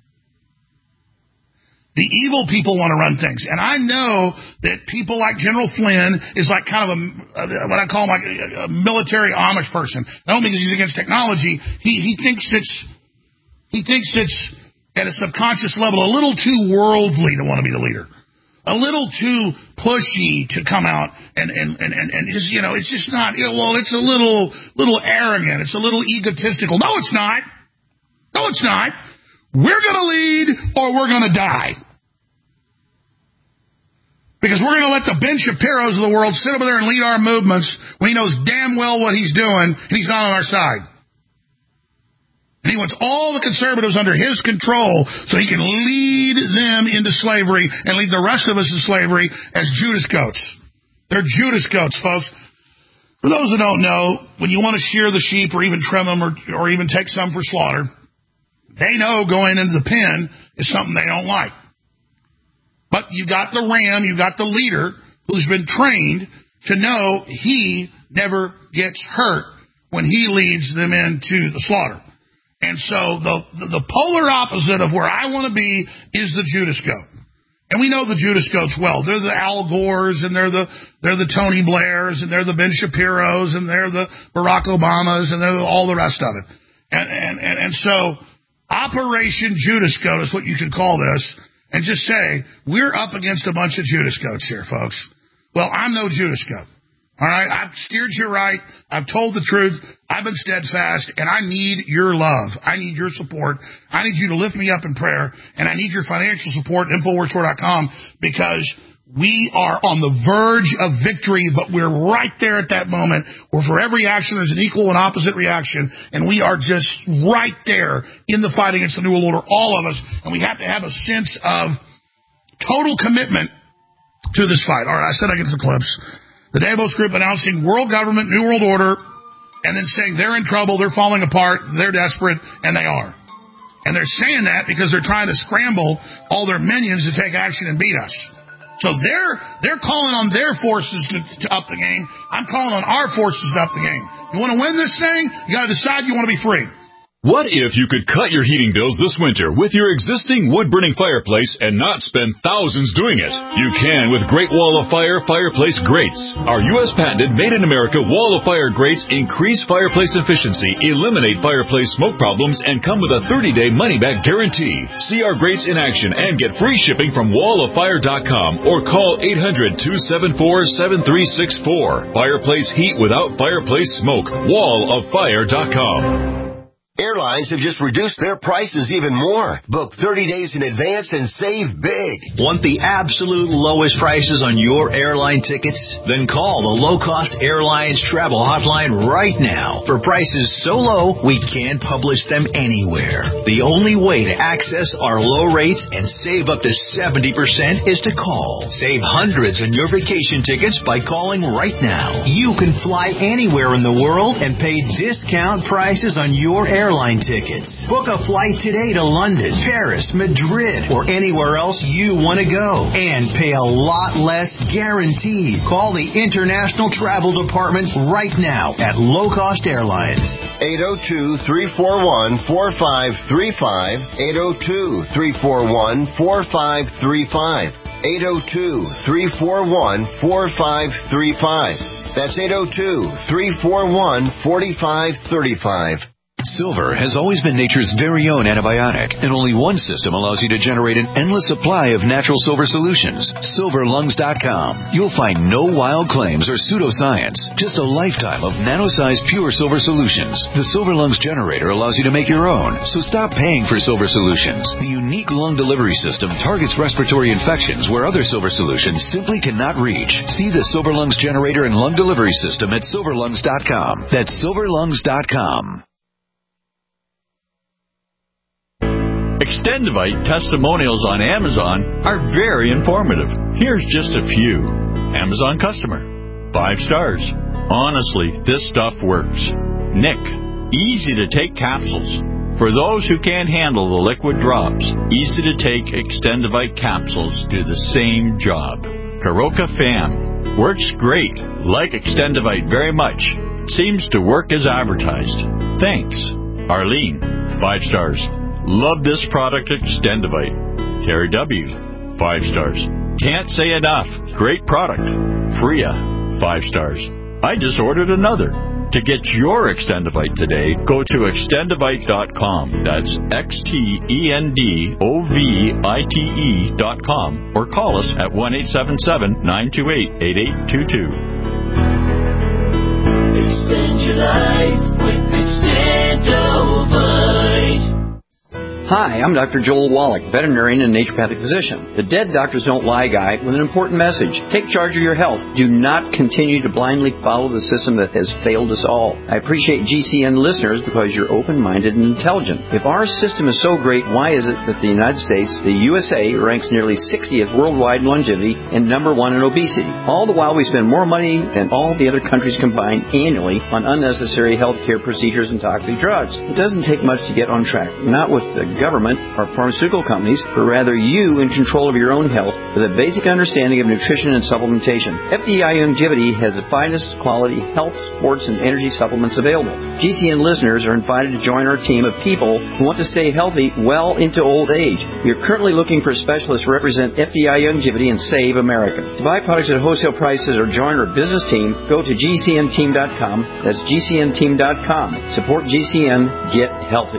The evil people want to run things. And I know that people like General Flynn is like kind of a, what I call him like a military Amish person. I don't think he's against technology. He, he thinks it's, he thinks it's at a subconscious level a little too worldly to want to be the leader. A little too pushy to come out and, and, and, and, and just, you know, it's just not, you know, well, it's a little, little arrogant. It's a little egotistical. No, it's not. No, it's not. We're going to lead or we're going to die. Because we're going to let the Ben Shapiros of the world sit over there and lead our movements when he knows damn well what he's doing and he's not on our side. And he wants all the conservatives under his control so he can lead them into slavery and lead the rest of us in slavery as Judas goats. They're Judas goats, folks. For those who don't know, when you want to shear the sheep or even trim them or, or even take some for slaughter, they know going into the pen is something they don't like. But you got the ram, you got the leader who's been trained to know he never gets hurt when he leads them into the slaughter. And so the, the, the polar opposite of where I want to be is the Judas goat. And we know the Judas goats well. They're the Al Gores, and they're the they're the Tony Blairs, and they're the Ben Shapiros, and they're the Barack Obamas, and they're all the rest of it. And and, and, and so Operation Judas Goat is what you can call this. And just say, we're up against a bunch of Judas goats here, folks. Well, I'm no Judas goat. All right? I've steered you right. I've told the truth. I've been steadfast, and I need your love. I need your support. I need you to lift me up in prayer, and I need your financial support at Infowars Store dot com because we are on the verge of victory, but we're right there at that moment where for every action there's an equal and opposite reaction, and we are just right there in the fight against the New World Order, all of us, and we have to have a sense of total commitment to this fight. All right, I said I get the clips. The Davos Group announcing world government, New World Order, and then saying they're in trouble, they're falling apart, they're desperate, and they are. And they're saying that because they're trying to scramble all their minions to take action and beat us. So they're they're calling on their forces to, to up the game. I'm calling on our forces to up the game. You want to win this thing? You got to decide you want to be free. What if you could cut your heating bills this winter with your existing wood-burning fireplace and not spend thousands doing it? You can with Great Wall of Fire fireplace grates. Our U S patented made-in-America Wall of Fire grates increase fireplace efficiency, eliminate fireplace smoke problems, and come with a thirty-day money-back guarantee. See our grates in action and get free shipping from wall of fire dot com or call eight hundred, two seven four, seven three six four. Fireplace heat without fireplace smoke. wall of fire dot com. Airlines have just reduced their prices even more. Book thirty days in advance and save big. Want the absolute lowest prices on your airline tickets? Then call the Low Cost Airlines Travel Hotline right now. For prices so low, we can't publish them anywhere. The only way to access our low rates and save up to seventy percent is to call. Save hundreds on your vacation tickets by calling right now. You can fly anywhere in the world and pay discount prices on your airline airline tickets. Book a flight today to London, Paris, Madrid, or anywhere else you want to go. And pay a lot less guaranteed. Call the International Travel Department right now at Low Cost Airlines. eight oh two, three four one, four five three five. eight oh two, three four one, four five three five. eight oh two, three four one, four five three five. That's eight oh two, three four one, four five three five. Silver has always been nature's very own antibiotic, and only one system allows you to generate an endless supply of natural silver solutions. silver lungs dot com. You'll find no wild claims or pseudoscience, just a lifetime of nano-sized pure silver solutions. The Silver Lungs generator allows you to make your own, so stop paying for silver solutions. The unique lung delivery system targets respiratory infections where other silver solutions simply cannot reach. See the Silver Lungs generator and lung delivery system at silver lungs dot com. That's silver lungs dot com. Extendivite testimonials on Amazon are very informative. Here's just a few. Amazon customer. Five stars. Honestly, this stuff works. Nick. Easy to take capsules. For those who can't handle the liquid drops, easy to take Extendivite capsules do the same job. Karoka Fam. Works great. Like Extendivite very much. Seems to work as advertised. Thanks. Arlene. Five stars. Love this product, Extendivite. Terry W. Five stars. Can't say enough. Great product. Freya. Five stars. I just ordered another. To get your Extendivite today, go to extendivite dot com. That's X T E N D O V I T E dot com. Or call us at one eight seven seven, nine two eight, eight eight two two. Extend your life with Extendivite. Hi, I'm Doctor Joel Wallach, veterinarian and naturopathic physician. The Dead Doctors Don't Lie guy with an important message. Take charge of your health. Do not continue to blindly follow the system that has failed us all. I appreciate G C N listeners because you're open-minded and intelligent. If our system is so great, why is it that the United States, the U S A, ranks nearly sixtieth worldwide in longevity and number one in obesity? All the while we spend more money than all the other countries combined annually on unnecessary health care procedures and toxic drugs. It doesn't take much to get on track. Not with the government or pharmaceutical companies, but rather you in control of your own health with a basic understanding of nutrition and supplementation. F D I Longevity has the finest quality health, sports, and energy supplements available. G C N listeners are invited to join our team of people who want to stay healthy well into old age. We are currently looking for specialists to represent F D I Longevity and Save America. To buy products at wholesale prices or join our business team, go to G C N team dot com. That's G C N team dot com. Support G C N. Get healthy.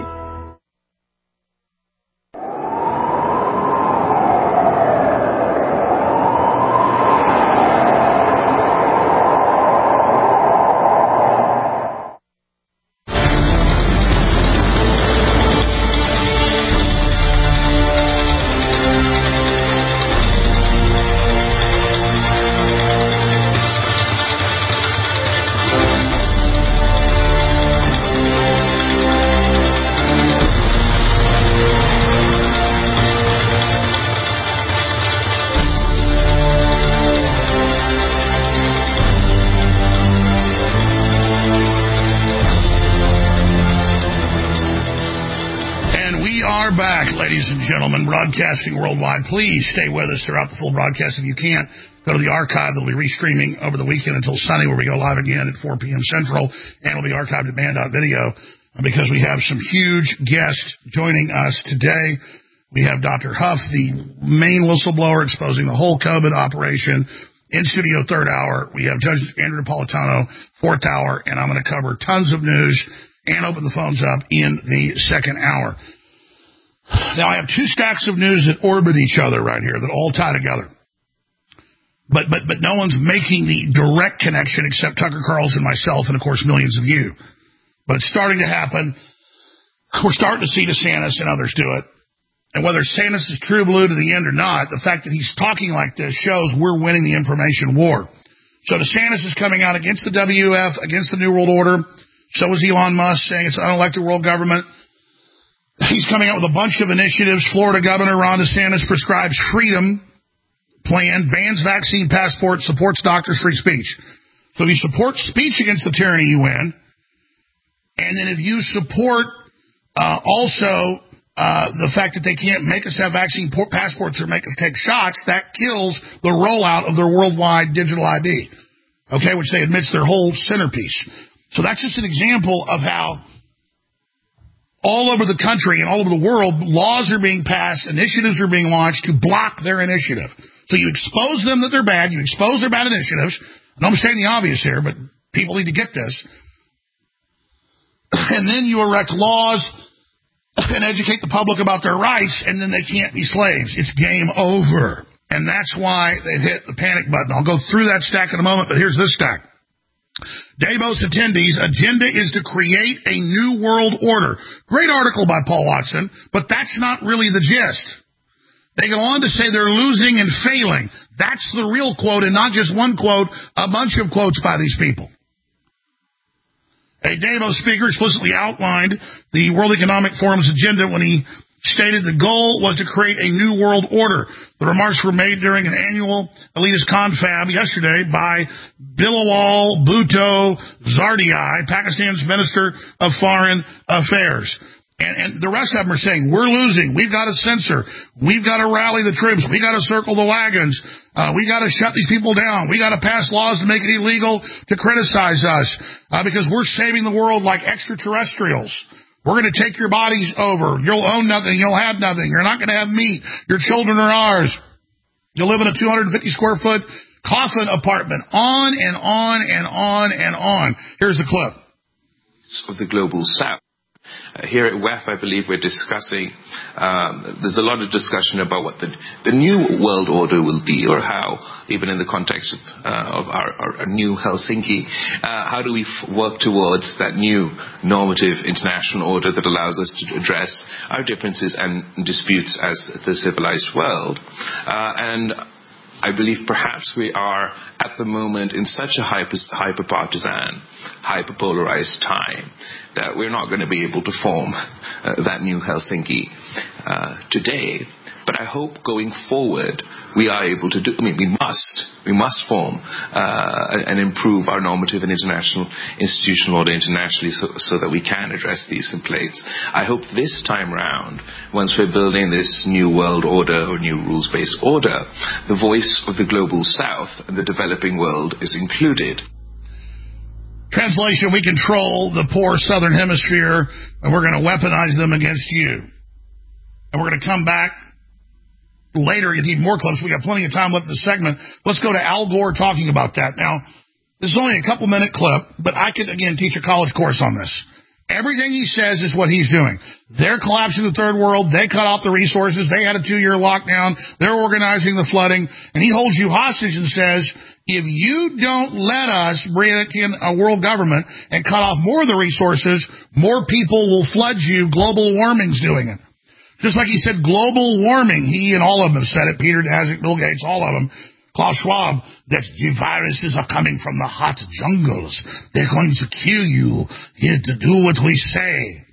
Ladies and gentlemen, broadcasting worldwide. Please stay with us throughout the full broadcast. If you can't, go to the archive. They'll be restreaming over the weekend until Sunday, where we go live again at four p.m. Central, and it'll be archived at band dot video because we have some huge guests joining us today. We have Doctor Huff, the main whistleblower exposing the whole COVID operation, in studio third hour. We have Judge Andrew Napolitano, fourth hour, and I'm going to cover tons of news and open the phones up in the second hour. Now, I have two stacks of news that orbit each other right here, that all tie together. But but but no one's making the direct connection except Tucker Carlson, myself, and, of course, millions of you. But it's starting to happen. We're starting to see DeSantis and others do it. And whether DeSantis is true blue to the end or not, the fact that he's talking like this shows we're winning the information war. So DeSantis is coming out against the W F, against the New World Order. So is Elon Musk, saying it's an unelected world government. He's coming out with a bunch of initiatives. Florida Governor Ron DeSantis prescribes freedom plan, bans vaccine passports, supports doctors' free speech. So if you support speech against the tyranny, you win. And then if you support Uh, also, uh, the fact that they can't make us have vaccine passports or make us take shots, that kills the rollout of their worldwide digital I D, okay, which they admit's their whole centerpiece. So that's just an example of how all over the country and all over the world, laws are being passed, initiatives are being launched to block their initiative. So you expose them that they're bad, you expose their bad initiatives. I know I'm saying the obvious here, but people need to get this. And then you erect laws and educate the public about their rights, and then they can't be slaves. It's game over. And that's why they've hit the panic button. I'll go through that stack in a moment, but here's this stack. Davos attendees' agenda is to create a new world order. Great article by Paul Watson, but that's not really the gist. They go on to say they're losing and failing. That's the real quote, and not just one quote, a bunch of quotes by these people. A Davos speaker explicitly outlined the World Economic Forum's agenda when he stated the goal was to create a new world order. The remarks were made during an annual elitist confab yesterday by Bilawal Bhutto Zardai, Pakistan's Minister of Foreign Affairs. And, and the rest of them are saying, we're losing, we've got to censor, we've got to rally the troops, we've got to circle the wagons, uh, we've got to shut these people down, we've got to pass laws to make it illegal to criticize us, uh, because we're saving the world like extraterrestrials. We're going to take your bodies over. You'll own nothing. You'll have nothing. You're not going to have meat. Your children are ours. You'll live in a two hundred fifty square foot coffin apartment. On and on and on and on. Here's the clip. Of the global south. Uh, here at W E F, I believe we're discussing, um, there's a lot of discussion about what the, the new world order will be, or how, even in the context of, uh, of our, our, our new Helsinki, uh, how do we f- work towards that new normative international order that allows us to address our differences and disputes as the civilized world. Uh, and I believe perhaps we are at the moment in such a hyper, hyper-partisan, hyper-polarized time that we're not going to be able to form uh, that new Helsinki uh, today. But I hope going forward we are able to do, I mean, we must, we must form uh, and improve our normative and international institutional order internationally so, so that we can address these complaints. I hope this time round, once we're building this new world order or new rules-based order, the voice of the global south and the developing world is included. Translation, we control the poor southern hemisphere, and we're going to weaponize them against you. And we're going to come back later, get even more clips. We got plenty of time left in the segment. Let's go to Al Gore talking about that. Now, this is only a couple minute clip, but I could, again, teach a college course on this. Everything he says is what he's doing. They're collapsing the third world. They cut off the resources. They had a two-year lockdown. They're organizing the flooding. And he holds you hostage and says, if you don't let us bring in a world government and cut off more of the resources, more people will flood you. Global warming's doing it. Just like he said global warming. He and all of them have said it. Peter Daszak, Bill Gates, all of them. Klaus Schwab, that the viruses are coming from the hot jungles. They're going to kill you here to do what we say.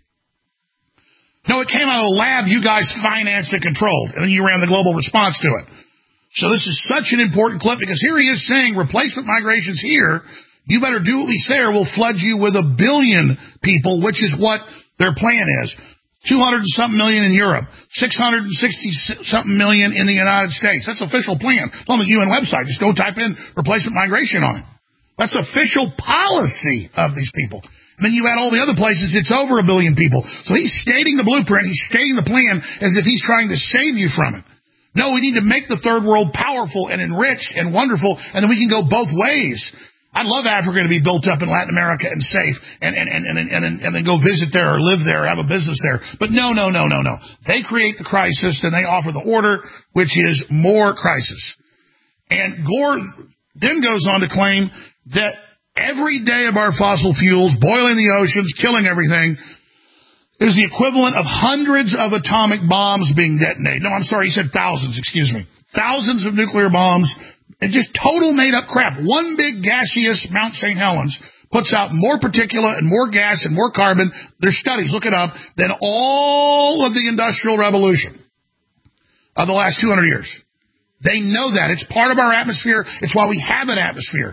No, it came out of a lab you guys financed and controlled, and then you ran the global response to it. So this is such an important clip, because here he is saying replacement migration's here. You better do what we say or we'll flood you with a billion people, which is what their plan is. two hundred and something million in Europe, six hundred sixty something million in the United States. That's official plan. It's on the U N website. Just go type in replacement migration on it. That's official policy of these people. And then you add all the other places, it's over a billion people. So he's stating the blueprint, he's stating the plan as if he's trying to save you from it. No, we need to make the third world powerful and enriched and wonderful, and then we can go both ways. I'd love Africa to be built up in Latin America and safe and, and, and, and, and, and then go visit there or live there or have a business there. But no, no, no, no, no. They create the crisis and they offer the order, which is more crisis. And Gore then goes on to claim that every day of our fossil fuels, boiling the oceans, killing everything, is the equivalent of hundreds of atomic bombs being detonated. No, I'm sorry, he said thousands, excuse me. Thousands of nuclear bombs. And just total made-up crap. One big gaseous Mount Saint Helens puts out more particulate and more gas and more carbon, there's studies, look it up, than all of the Industrial Revolution of the last two hundred years. They know that. It's part of our atmosphere. It's why we have an atmosphere.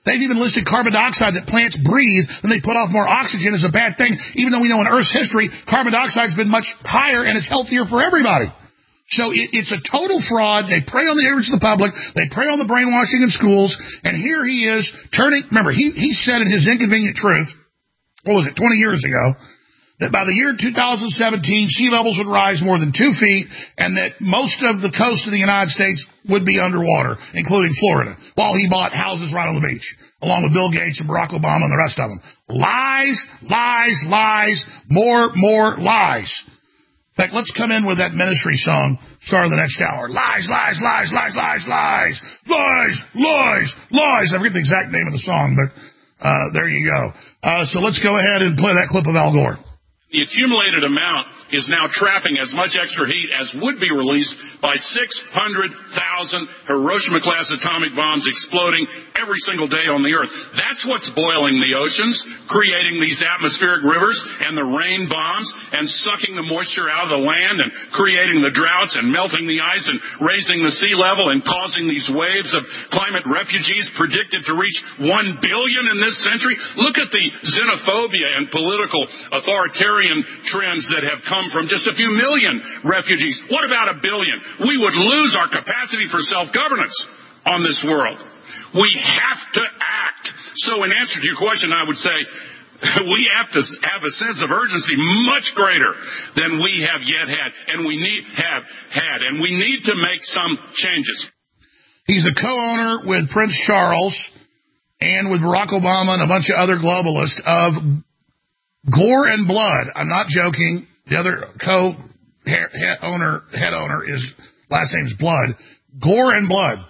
They've even listed carbon dioxide that plants breathe and they put off more oxygen as a bad thing, even though we know in Earth's history, carbon dioxide's been much higher and it's healthier for everybody. So it, it's a total fraud. They prey on the ignorance of the public. They prey on the brainwashing in schools. And here he is turning, remember, he, he said in his Inconvenient Truth, what was it, twenty years ago, that by the year two thousand seventeen, sea levels would rise more than two feet and that most of the coast of the United States would be underwater, including Florida, while he bought houses right on the beach, along with Bill Gates and Barack Obama and the rest of them. Lies, lies, lies, more, more lies. In fact, let's come in with that Ministry song, start of the next hour. Lies, lies, lies, lies, lies, lies, lies, lies, lies. I forget the exact name of the song, but uh, there you go. Uh, so let's go ahead and play that clip of Al Gore. The accumulated amount is now trapping as much extra heat as would be released by six hundred thousand Hiroshima-class atomic bombs exploding every single day on the Earth. That's what's boiling the oceans, creating these atmospheric rivers and the rain bombs and sucking the moisture out of the land and creating the droughts and melting the ice and raising the sea level and causing these waves of climate refugees predicted to reach one billion in this century. Look at the xenophobia and political authoritarian trends that have come from just a few million refugees. What about a billion? We would lose our capacity for self-governance on this world. We have to act. So in answer to your question, I would say we have to have a sense of urgency much greater than we have yet had, and we need have had, and we need to make some changes. He's a co-owner with Prince Charles and with Barack Obama and a bunch of other globalists of Gore and Blood. I'm not joking. The other co-owner, head owner, is last name is Blood. Gore and Blood.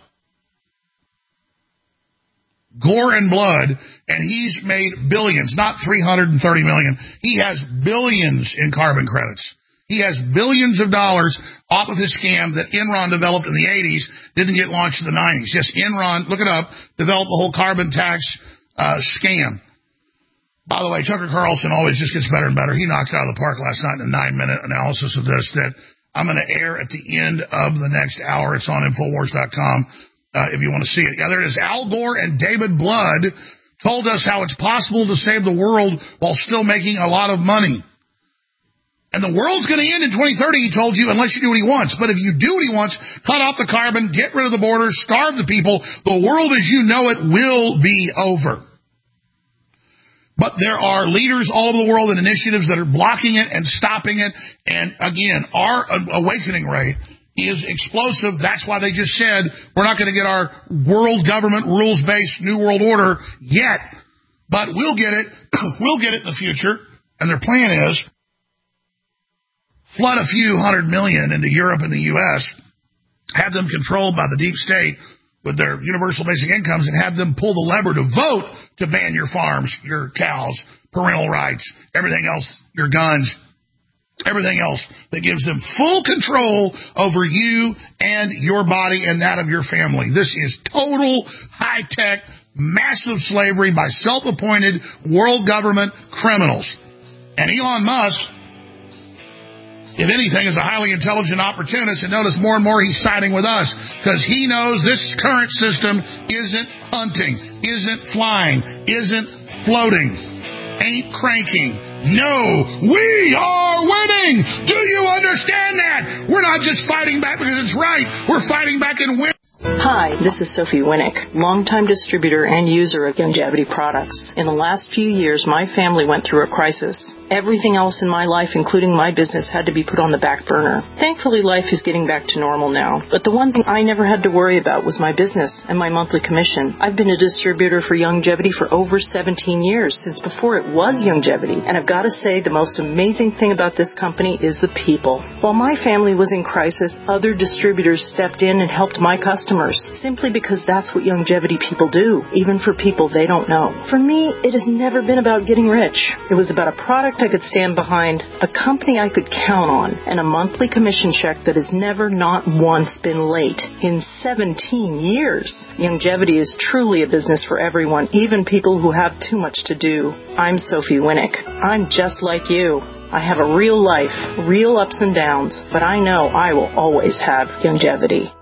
Gore and Blood, and he's made billions, not three hundred thirty million. He has billions in carbon credits. He has billions of dollars off of his scam that Enron developed in the eighties, didn't get launched in the nineties. Yes, Enron, look it up, developed the whole carbon tax uh, scam. By the way, Tucker Carlson always just gets better and better. He knocked it out of the park last night in a nine-minute analysis of this that I'm going to air at the end of the next hour. It's on Infowars dot com uh, if you want to see it. Yeah, there it is. Al Gore and David Blood told us how it's possible to save the world while still making a lot of money. And the world's going to end in twenty thirty, he told you, unless you do what he wants. But if you do what he wants, cut off the carbon, get rid of the borders, starve the people, the world as you know it will be over. But there are leaders all over the world and initiatives that are blocking it and stopping it. And again, our awakening rate is explosive. That's why they just said we're not going to get our world government rules-based New World Order yet. But we'll get it. We'll get it in the future. And their plan is flood a few hundred million into Europe and the U S, have them controlled by the deep state with their universal basic incomes, and have them pull the lever to vote to ban your farms, your cows, parental rights, everything else, your guns, everything else that gives them full control over you and your body and that of your family. This is total high-tech, massive slavery by self-appointed world government criminals. And Elon Musk, if anything, is a highly intelligent opportunist, and notice more and more he's siding with us because he knows this current system isn't hunting, isn't flying, isn't floating, ain't cranking. No, we are winning. Do you understand that? We're not just fighting back because it's right. We're fighting back and win. Hi, this is Sophie Winnick, longtime distributor and user of Youngevity products. In the last few years, my family went through a crisis. Everything else in my life, including my business, had to be put on the back burner. Thankfully, life is getting back to normal now. But the one thing I never had to worry about was my business and my monthly commission. I've been a distributor for Youngevity for over seventeen years, since before it was Youngevity. And I've got to say, the most amazing thing about this company is the people. While my family was in crisis, other distributors stepped in and helped my customers, simply because that's what Youngevity people do, even for people they don't know. For me, it has never been about getting rich. It was about a product I could stand behind, a company I could count on, and a monthly commission check that has never, not once, been late in seventeen years. Youngevity is truly a business for everyone, even people who have too much to do. I'm Sophie Winnick. I'm just like you. I have a real life, real ups and downs, but I know I will always have Youngevity.